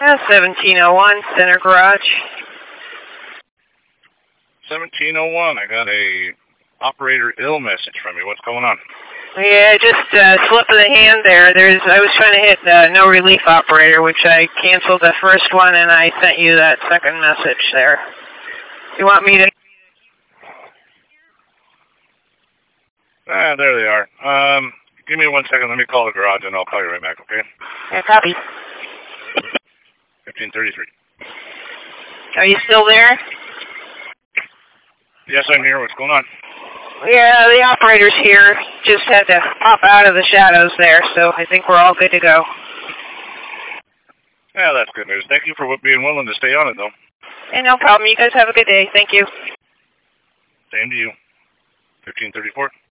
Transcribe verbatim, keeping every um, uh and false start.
Uh, seventeen oh one, Center Garage. seventeen oh one, I got a operator ill message from you. What's going on? Yeah, just uh, slip of the hand there. There's, I was trying to hit uh, no relief operator, which I canceled the first one, and I sent you that second message there. You want me to? Ah, there they are. Um, give me one second. Let me call the garage, and I'll call you right back, okay? Yeah, copy. fifteen thirty-three. Are you still there? Yes, I'm here. What's going on? Yeah, the operator's here. Just had to pop out of the shadows there, so I think we're all good to go. Yeah, that's good news. Thank you for being willing to stay on it, though. Hey, no problem. You guys have a good day. Thank you. Same to you. fifteen thirty-four.